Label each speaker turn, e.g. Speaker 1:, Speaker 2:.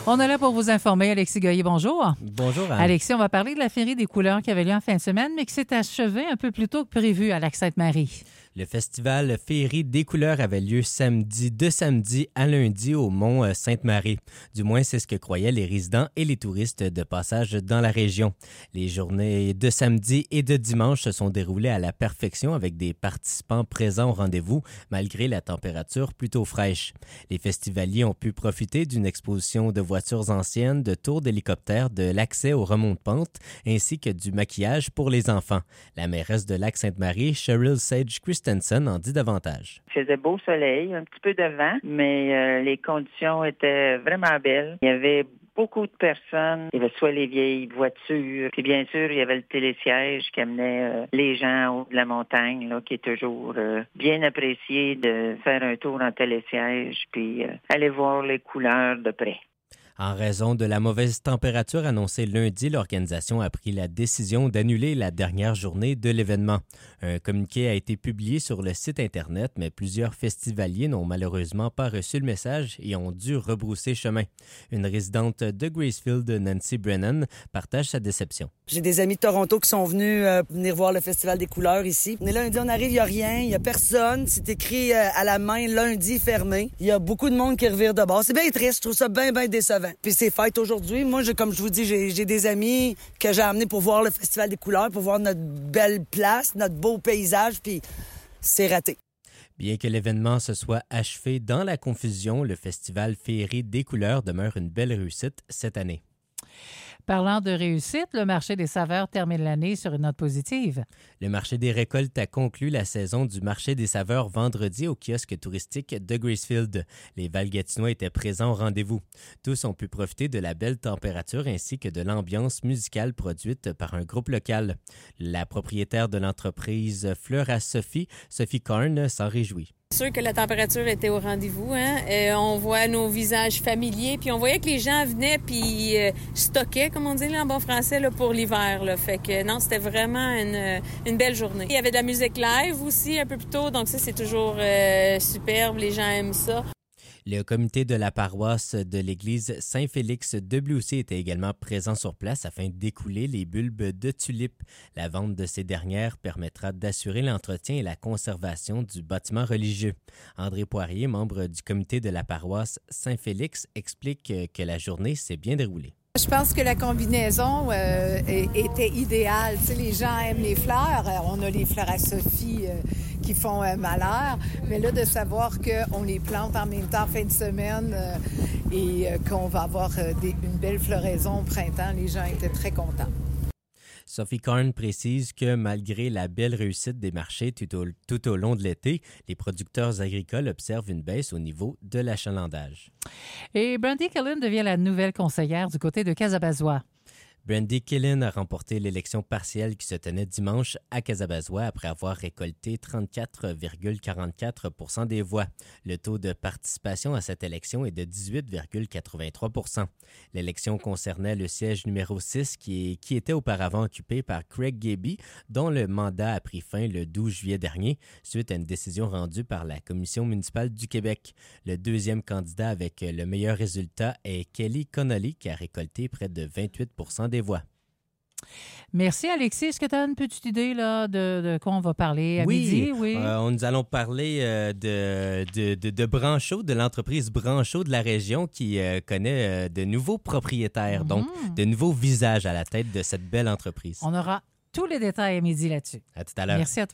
Speaker 1: On est là pour vous informer. Alexis Goyer, bonjour.
Speaker 2: Bonjour, Anne.
Speaker 1: Alexis, on va parler de la Féerie des couleurs qui avait lieu en fin de semaine, mais qui s'est achevée un peu plus tôt que prévu à Lac-Sainte-Marie.
Speaker 2: Le festival Féerie des couleurs avait lieu de samedi à lundi au Mont Sainte-Marie. Du moins, c'est ce que croyaient les résidents et les touristes de passage dans la région. Les journées de samedi et de dimanche se sont déroulées à la perfection avec des participants présents au rendez-vous, malgré la température plutôt fraîche. Les festivaliers ont pu profiter d'une exposition de voitures anciennes, de tours d'hélicoptères, de l'accès aux remonts de pente, ainsi que du maquillage pour les enfants. La mairesse de Lac-Sainte-Marie, Cheryl Sage Christensen, en dit davantage.
Speaker 3: Il faisait beau soleil, un petit peu de vent, mais les conditions étaient vraiment belles. Il y avait beaucoup de personnes. Il y avait soit les vieilles voitures, puis bien sûr, il y avait le télésiège qui amenait les gens en haut de la montagne, là, qui est toujours bien apprécié de faire un tour en télésiège, puis aller voir les couleurs de près.
Speaker 2: En raison de la mauvaise température annoncée lundi, l'organisation a pris la décision d'annuler la dernière journée de l'événement. Un communiqué a été publié sur le site Internet, mais plusieurs festivaliers n'ont malheureusement pas reçu le message et ont dû rebrousser chemin. Une résidente de Gracefield, Nancy Brennan, partage sa déception.
Speaker 4: J'ai des amis de Toronto qui sont venus venir voir le Festival des couleurs ici. On est lundi, on arrive, il n'y a rien, il n'y a personne. C'est écrit à la main, lundi fermé. Il y a beaucoup de monde qui revire de bord. C'est bien triste, je trouve ça bien décevant. Puis c'est fête aujourd'hui. Moi, comme je vous dis, j'ai des amis que j'ai amenés pour voir le Festival des couleurs, pour voir notre belle place, notre beau paysage, puis c'est raté.
Speaker 2: Bien que l'événement se soit achevé dans la confusion, le Festival Féerie des couleurs demeure une belle réussite cette année.
Speaker 1: Parlant de réussite, le marché des saveurs termine l'année sur une note positive.
Speaker 2: Le marché des récoltes a conclu la saison du marché des saveurs vendredi au kiosque touristique de Gracefield. Les Valgatinois étaient présents au rendez-vous. Tous ont pu profiter de la belle température ainsi que de l'ambiance musicale produite par un groupe local. La propriétaire de l'entreprise Fleur à Sophie Korn, s'en réjouit.
Speaker 5: C'est sûr que la température était au rendez-vous. On voit nos visages familiers, puis on voyait que les gens venaient puis stockaient, comme on dit là, en bon français, là, pour l'hiver. Là. Fait que non, c'était vraiment une belle journée. Il y avait de la musique live aussi un peu plus tôt, donc ça, c'est toujours superbe. Les gens aiment ça.
Speaker 2: Le comité de la paroisse de l'église Saint-Félix de Bleucy était également présent sur place afin d'écouler les bulbes de tulipes. La vente de ces dernières permettra d'assurer l'entretien et la conservation du bâtiment religieux. André Poirier, membre du comité de la paroisse Saint-Félix, explique que la journée s'est bien déroulée.
Speaker 6: Je pense que la combinaison était idéale. Tu sais, les gens aiment les fleurs. On a les fleurs à Sophie qui font malheur. Mais là, de savoir qu'on les plante en même temps en fin de semaine et qu'on va avoir une belle floraison au printemps, les gens étaient très contents.
Speaker 2: Sophie Korn précise que malgré la belle réussite des marchés tout au long de l'été, les producteurs agricoles observent une baisse au niveau de l'achalandage.
Speaker 1: Et Brandy Killen devient la nouvelle conseillère du côté de Casabazois.
Speaker 2: Brandy Killen a remporté l'élection partielle qui se tenait dimanche à Casabazois après avoir récolté 34,44 % des voix. Le taux de participation à cette élection est de 18,83 %. L'élection concernait le siège numéro 6 qui était auparavant occupé par Craig Gaby, dont le mandat a pris fin le 12 juillet dernier suite à une décision rendue par la Commission municipale du Québec. Le deuxième candidat avec le meilleur résultat est Kelly Connolly qui a récolté près de 28 % des voix.
Speaker 1: Merci, Alexis. Est-ce que tu as une petite idée là, de quoi on va parler à midi? Oui,
Speaker 2: nous allons parler de Branchaud, de l'entreprise Branchaud de la région qui connaît de nouveaux propriétaires, donc de nouveaux visages à la tête de cette belle entreprise.
Speaker 1: On aura tous les détails à midi là-dessus.
Speaker 2: À tout à l'heure.
Speaker 1: Merci à toi.